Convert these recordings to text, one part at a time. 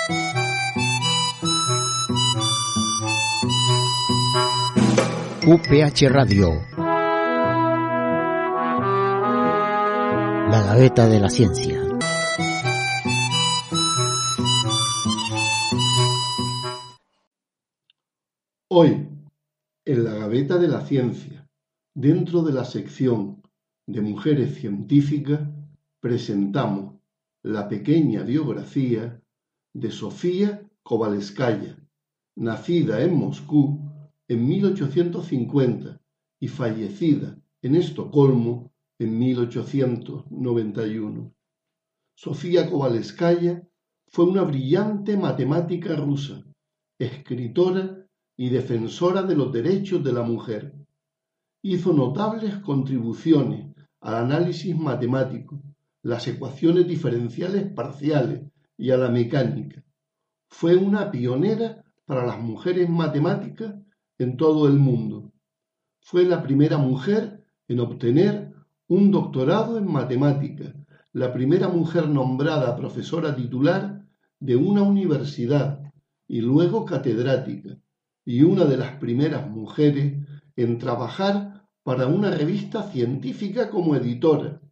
UPH Radio, la Gaveta de la Ciencia. Hoy, en la Gaveta de la Ciencia, dentro de la sección de Mujeres Científicas, presentamos la pequeña biografía de Sofía Kovalevskaya, nacida en Moscú en 1850 y fallecida en Estocolmo en 1891. Sofía Kovalevskaya fue una brillante matemática rusa, escritora y defensora de los derechos de la mujer. Hizo notables contribuciones al análisis matemático, las ecuaciones diferenciales parciales y a la mecánica. Fue una pionera para las mujeres matemáticas en todo el mundo. Fue la primera mujer en obtener un doctorado en matemáticas, la primera mujer nombrada profesora titular de una universidad y luego catedrática, y una de las primeras mujeres en trabajar para una revista científica como editora.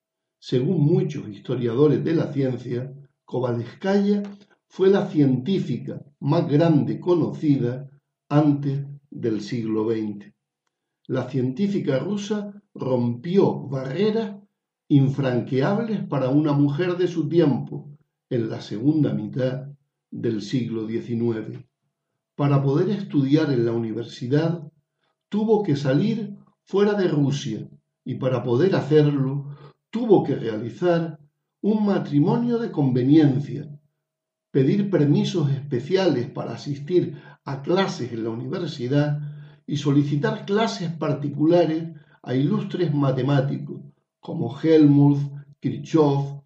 Según muchos historiadores de la ciencia, Kovalevskaya fue la científica más grande conocida antes del siglo XX. La científica rusa rompió barreras infranqueables para una mujer de su tiempo en la segunda mitad del siglo XIX. Para poder estudiar en la universidad, tuvo que salir fuera de Rusia y para poder hacerlo, tuvo que realizar un matrimonio de conveniencia, pedir permisos especiales para asistir a clases en la universidad y solicitar clases particulares a ilustres matemáticos como Helmholtz, Kirchhoff,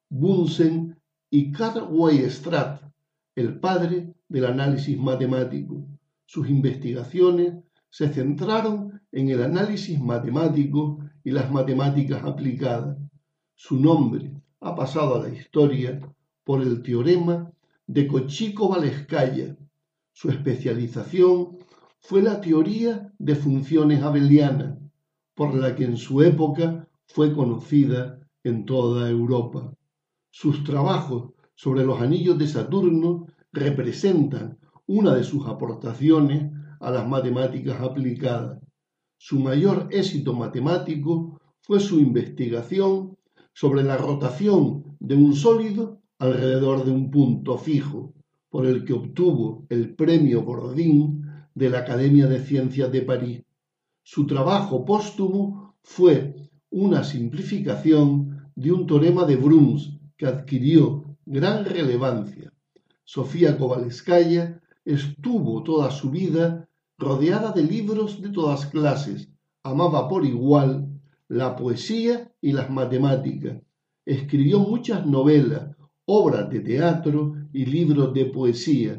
Bunsen y Carl Weierstrass, el padre del análisis matemático. Sus investigaciones se centraron en el análisis matemático y las matemáticas aplicadas. Su nombre ha pasado a la historia por el teorema de Cauchy-Kovalevskaya. Su especialización fue la teoría de funciones abelianas, por la que en su época fue conocida en toda Europa. Sus trabajos sobre los anillos de Saturno representan una de sus aportaciones a las matemáticas aplicadas. Su mayor éxito matemático fue su investigación sobre la rotación de un sólido alrededor de un punto fijo, por el que obtuvo el premio Borodín de la Academia de Ciencias de París. Su trabajo póstumo fue una simplificación de un teorema de Bruns que adquirió gran relevancia. Sofía Kovalevskaya estuvo toda su vida rodeada de libros de todas clases. Amaba por igual la poesía y las matemáticas. Escribió muchas novelas, obras de teatro y libros de poesía.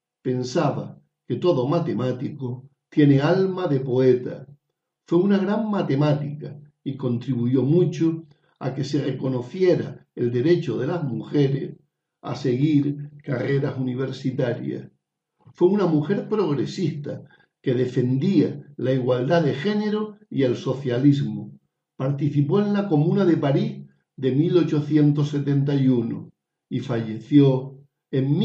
Pensaba que todo matemático tiene alma de poeta. Fue una gran matemática y contribuyó mucho a que se reconociera el derecho de las mujeres a seguir carreras universitarias. Fue una mujer progresista que defendía la igualdad de género y el socialismo. Participó en la Comuna de París de 1871 y falleció en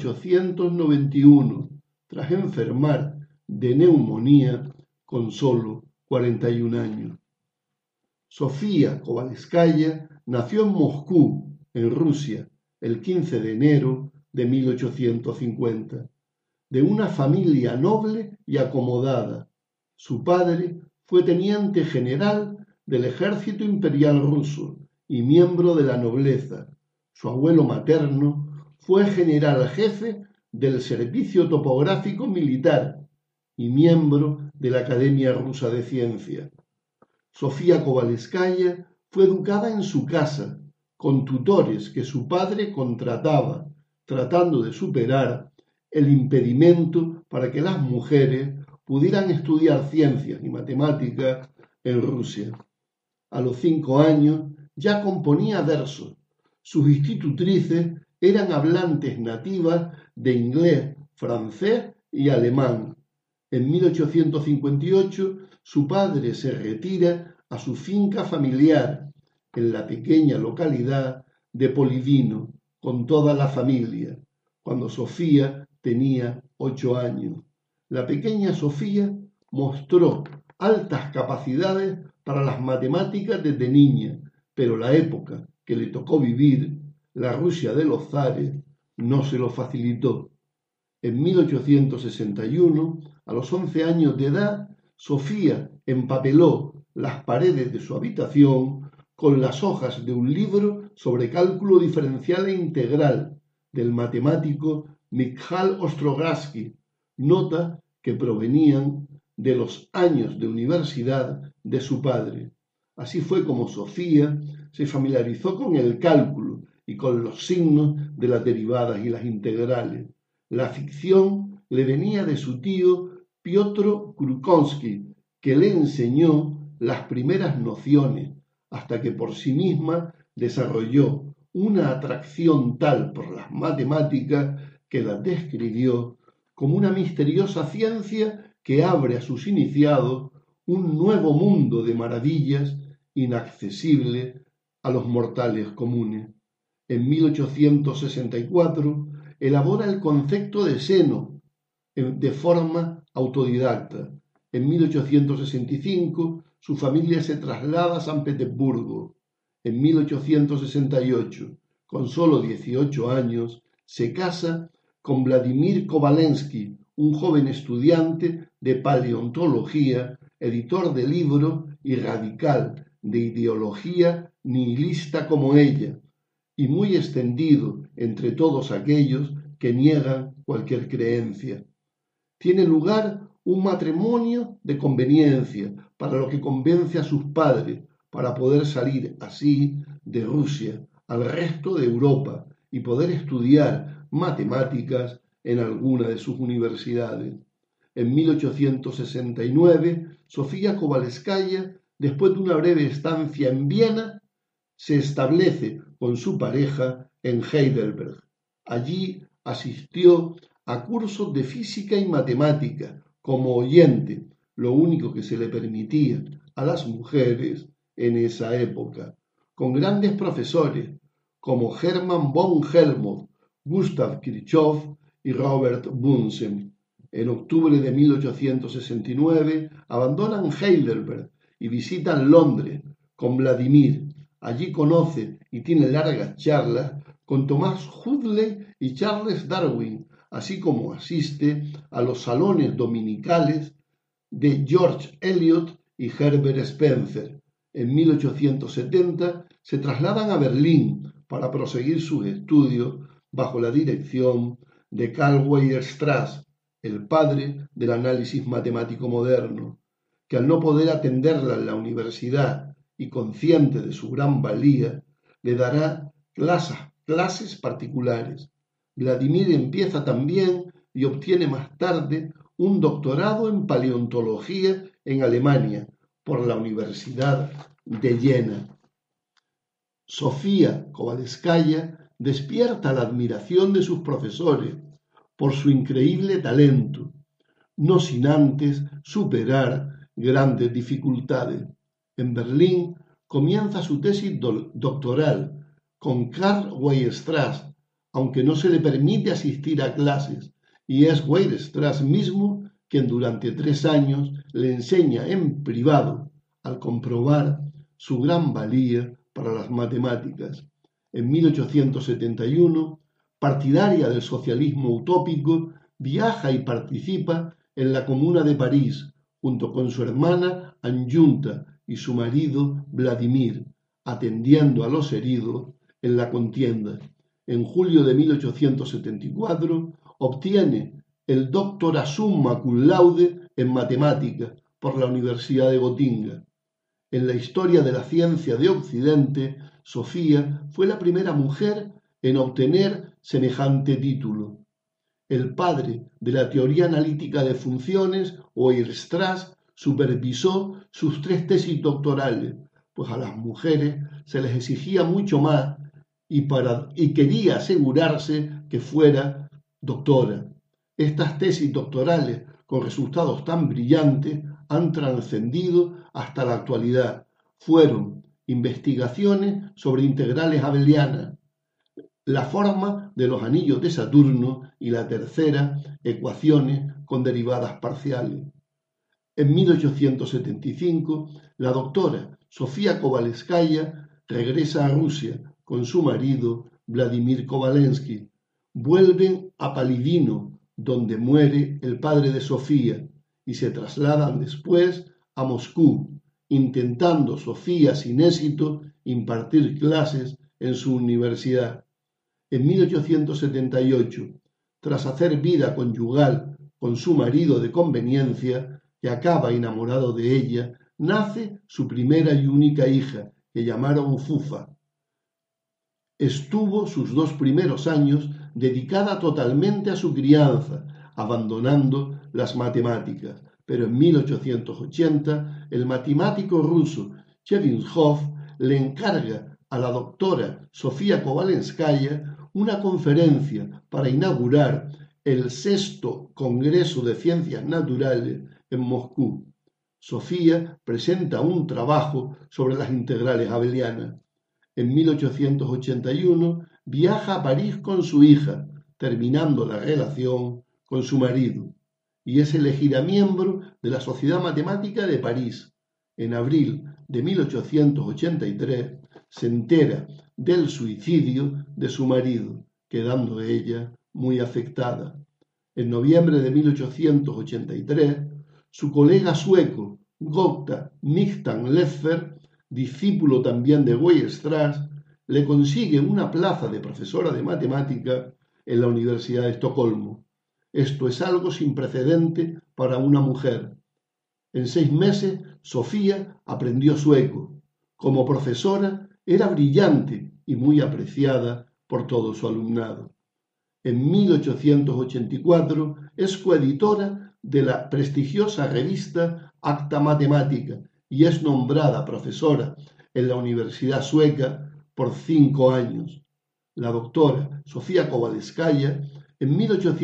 1891 tras enfermar de neumonía con solo 41 años. Sofía Kovalevskaya nació en Moscú, en Rusia, el 15 de enero de 1850, de una familia noble y acomodada. Su padre fue teniente general del ejército imperial ruso y miembro de la nobleza. Su abuelo materno fue general jefe del Servicio Topográfico Militar y miembro de la Academia Rusa de Ciencias. Sofía Kovalevskaya fue educada en su casa, con tutores que su padre contrataba, tratando de superar el impedimento para que las mujeres pudieran estudiar ciencias y matemáticas en Rusia. A los 5 años ya componía versos. Sus institutrices eran hablantes nativas de inglés, francés y alemán. En 1858 su padre se retira a su finca familiar en la pequeña localidad de Polivino con toda la familia, cuando Sofía tenía 8 años. La pequeña Sofía mostró altas capacidades para las matemáticas desde niña, pero la época que le tocó vivir, la Rusia de los zares, no se lo facilitó. En 1861, a los 11 años de edad, Sofía empapeló las paredes de su habitación con las hojas de un libro sobre cálculo diferencial e integral del matemático Mikhail Ostrogarsky, notas que provenían de los años de universidad de su padre. Así fue como Sofía se familiarizó con el cálculo y con los signos de las derivadas y las integrales. La ficción le venía de su tío Piotr Krukowski, que le enseñó las primeras nociones, hasta que por sí misma desarrolló una atracción tal por las matemáticas que las describió como una misteriosa ciencia que abre a sus iniciados un nuevo mundo de maravillas inaccesible a los mortales comunes. En 1864 elabora el concepto de seno de forma autodidacta. En 1865 su familia se traslada a San Petersburgo. En 1868, con solo 18 años, se casa con Vladimir Kovalensky, un joven estudiante de paleontología, editor de libros y radical de ideología nihilista como ella, y muy extendido entre todos aquellos que niegan cualquier creencia. Tiene lugar un matrimonio de conveniencia, para lo que convence a sus padres, para poder salir así de Rusia al resto de Europa y poder estudiar matemáticas en alguna de sus universidades. En 1869, Sofía Kovalevskaya, después de una breve estancia en Viena, se establece con su pareja en Heidelberg. Allí asistió a cursos de física y matemática como oyente, lo único que se le permitía a las mujeres en esa época, con grandes profesores como Hermann von Helmholtz, Gustav Kirchhoff y Robert Bunsen. En octubre de 1869 abandonan Heidelberg y visitan Londres con Vladimir. Allí conoce y tiene largas charlas con Thomas Huxley y Charles Darwin, así como asiste a los salones dominicales de George Eliot y Herbert Spencer. En 1870 se trasladan a Berlín para proseguir sus estudios bajo la dirección de Karl Weierstrass, el padre del análisis matemático moderno, que al no poder atenderla en la universidad y consciente de su gran valía, le dará clases particulares. Vladimir empieza también y obtiene más tarde un doctorado en paleontología en Alemania por la Universidad de Jena. Sofía Kovalevskaya despierta la admiración de sus profesores por su increíble talento, no sin antes superar grandes dificultades. En Berlín comienza su tesis doctoral con Karl Weierstrass, aunque no se le permite asistir a clases, y es Weierstrass mismo quien durante 3 años le enseña en privado al comprobar su gran valía para las matemáticas. En 1871, partidaria del socialismo utópico, viaja y participa en la Comuna de París, junto con su hermana Anjunta y su marido Vladimir, atendiendo a los heridos en la contienda. En julio de 1874 obtiene el doctora summa cum laude en matemáticas por la Universidad de Gotinga. En la historia de la ciencia de Occidente, Sofía fue la primera mujer en obtener semejante título. El padre de la teoría analítica de funciones, Weierstrass, supervisó sus 3 tesis doctorales, pues a las mujeres se les exigía mucho más y quería asegurarse que fuera doctora. Estas tesis doctorales con resultados tan brillantes han trascendido hasta la actualidad. Fueron investigaciones sobre integrales abelianas, la forma de los anillos de Saturno y la tercera, ecuaciones con derivadas parciales. En 1875, la doctora Sofía Kovalevskaya regresa a Rusia con su marido Vladimir Kovalensky. Vuelven a Palidino, donde muere el padre de Sofía, y se trasladan después a Moscú, intentando Sofía sin éxito impartir clases en su universidad. En 1878, tras hacer vida conyugal con su marido de conveniencia, que acaba enamorado de ella, nace su primera y única hija, que llamaron Fufa. Estuvo sus 2 primeros años dedicada totalmente a su crianza, abandonando las matemáticas, pero en 1880 el matemático ruso Chebyshov le encarga a la doctora Sofía Kovalevskaya una conferencia para inaugurar el 6º Congreso de Ciencias Naturales en Moscú. Sofía presenta un trabajo sobre las integrales abelianas. En 1881 viaja a París con su hija, terminando la relación con su marido, y es elegida miembro de la Sociedad Matemática de París. En abril de 1883 se entera del suicidio de su marido, quedando ella muy afectada. En noviembre de 1883, su colega sueco Gottha Nyctan-Leffler, discípulo también de Weierstrass, le consigue una plaza de profesora de matemática en la Universidad de Estocolmo. Esto es algo sin precedente para una mujer. En 6 meses, Sofía aprendió sueco. Como profesora, era brillante y muy apreciada por todo su alumnado. En 1884 es coeditora de la prestigiosa revista Acta Matemática y es nombrada profesora en la Universidad Sueca por 5 años. La doctora Sofía Kovalevskaya en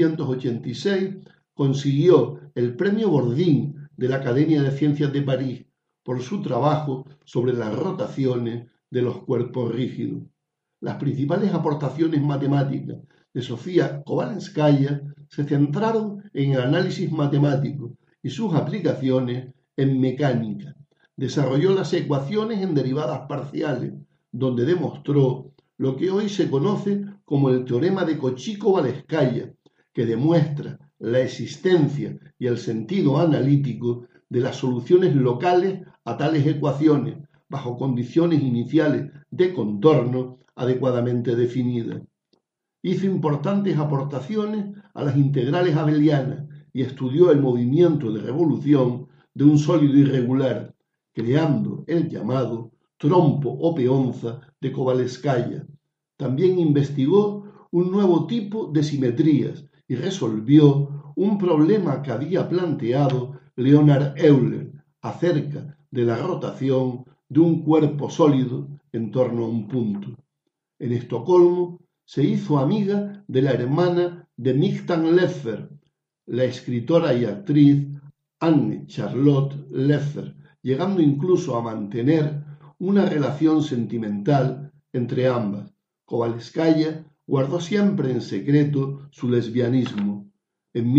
1886 consiguió el premio Bordín de la Academia de Ciencias de París por su trabajo sobre las rotaciones de los cuerpos rígidos. Las principales aportaciones matemáticas de Sofía Kovalevskaya se centraron en el análisis matemático y sus aplicaciones en mecánica. Desarrolló las ecuaciones en derivadas parciales, donde demostró lo que hoy se conoce como el teorema de Cauchy-Kovalevskaya, que demuestra la existencia y el sentido analítico de las soluciones locales a tales ecuaciones, bajo condiciones iniciales de contorno adecuadamente definidas. Hizo importantes aportaciones a las integrales abelianas y estudió el movimiento de revolución de un sólido irregular, creando el llamado trompo o peonza de Kovalevskaya. También investigó un nuevo tipo de simetrías y resolvió un problema que había planteado Leonhard Euler acerca de la rotación de un cuerpo sólido en torno a un punto. En Estocolmo se hizo amiga de la hermana de Nyctan-Leffler, la escritora y actriz Anne Charlotte Leffler, llegando incluso a mantener una relación sentimental entre ambas. Kovalevskaya guardó siempre en secreto su lesbianismo. En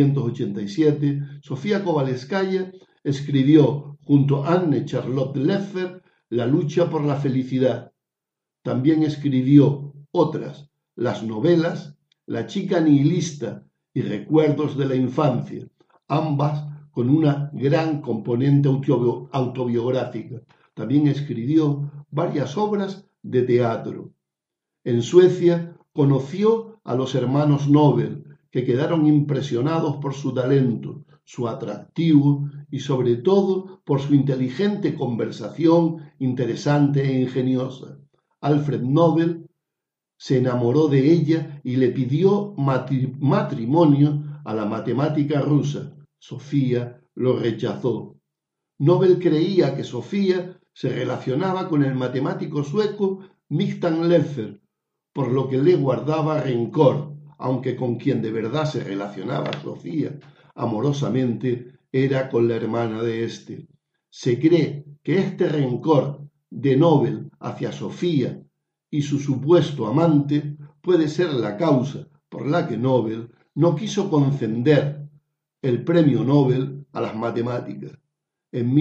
1887, Sofía Kovalevskaya escribió junto a Anne Charlotte Leffler La lucha por la felicidad. También escribió otras, las novelas La chica nihilista y Recuerdos de la infancia, ambas con una gran componente autobiográfica. También escribió varias obras de teatro. En Suecia conoció a los hermanos Nobel, que quedaron impresionados por su talento, su atractivo y sobre todo por su inteligente conversación, interesante e ingeniosa. Alfred Nobel se enamoró de ella y le pidió matrimonio a la matemática rusa. Sofía lo rechazó. Nobel creía que Sofía se relacionaba con el matemático sueco Nyctan-Leffler, por lo que le guardaba rencor, aunque con quien de verdad se relacionaba Sofía amorosamente era con la hermana de éste. Se cree que este rencor de Nobel hacia Sofía y su supuesto amante puede ser la causa por la que Nobel no quiso conceder el premio Nobel a las matemáticas. En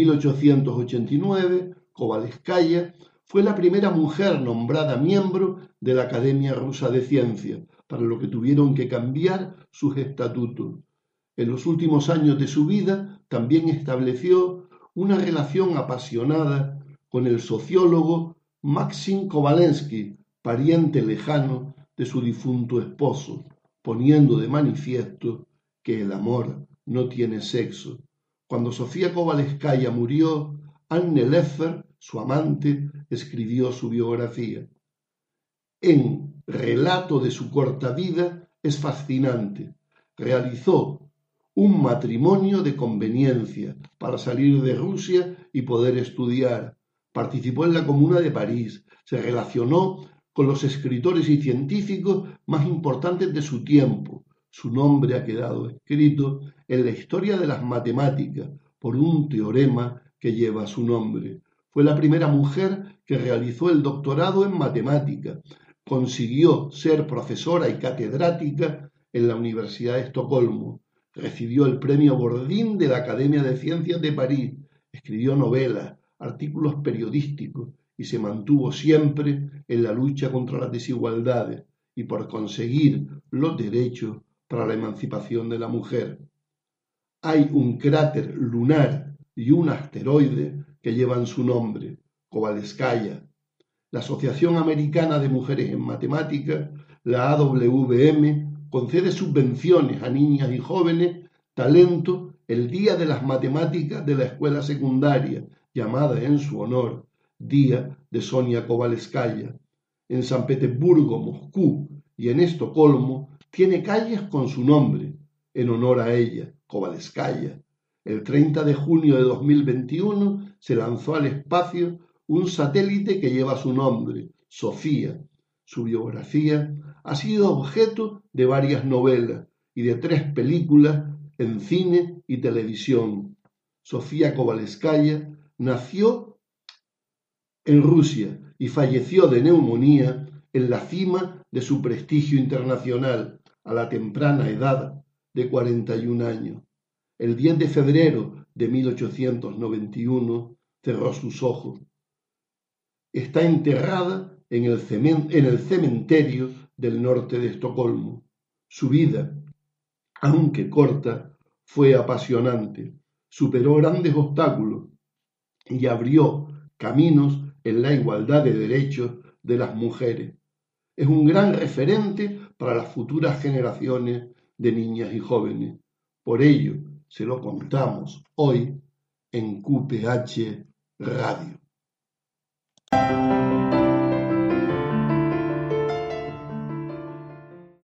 1889, Kovalevskaya fue la primera mujer nombrada miembro de la Academia Rusa de Ciencias, para lo que tuvieron que cambiar sus estatutos. En los últimos años de su vida también estableció una relación apasionada con el sociólogo Maxim Kovalensky, pariente lejano de su difunto esposo, poniendo de manifiesto que el amor no tiene sexo. Cuando Sofía Kovalevskaya murió, Anne Leffer, su amante, escribió su biografía. En Relato de su corta vida es fascinante. Realizó un matrimonio de conveniencia para salir de Rusia y poder estudiar. Participó en la Comuna de París, se relacionó con los escritores y científicos más importantes de su tiempo. Su nombre ha quedado escrito en la historia de las matemáticas por un teorema que lleva su nombre. Fue la primera mujer que realizó el doctorado en matemática. Consiguió ser profesora y catedrática en la Universidad de Estocolmo. Recibió el premio Bordín de la Academia de Ciencias de París. Escribió novelas, artículos periodísticos y se mantuvo siempre en la lucha contra las desigualdades y por conseguir los derechos para la emancipación de la mujer. Hay un cráter lunar y un asteroide que llevan su nombre, Kovalevskaya. La Asociación Americana de Mujeres en Matemáticas, la AWM, concede subvenciones a niñas y jóvenes talento el Día de las Matemáticas de la escuela secundaria, llamada en su honor Día de Sonia Kovalevskaya. En San Petersburgo, Moscú y en Estocolmo tiene calles con su nombre, en honor a ella, Kovalevskaya. El 30 de junio de 2021 se lanzó al espacio un satélite que lleva su nombre, Sofía. Su biografía ha sido objeto de varias novelas y de 3 películas en cine y televisión. Sofía Kovalevskaya nació en Rusia y falleció de neumonía en la cima de su prestigio internacional a la temprana edad de 41 años. El 10 de febrero de 1891 cerró sus ojos. Está enterrada en el cementerio del norte de Estocolmo. Su vida, aunque corta, fue apasionante. Superó grandes obstáculos y abrió caminos en la igualdad de derechos de las mujeres. Es un gran referente para las futuras generaciones de niñas y jóvenes. Por ello, se lo contamos hoy en QPH Radio.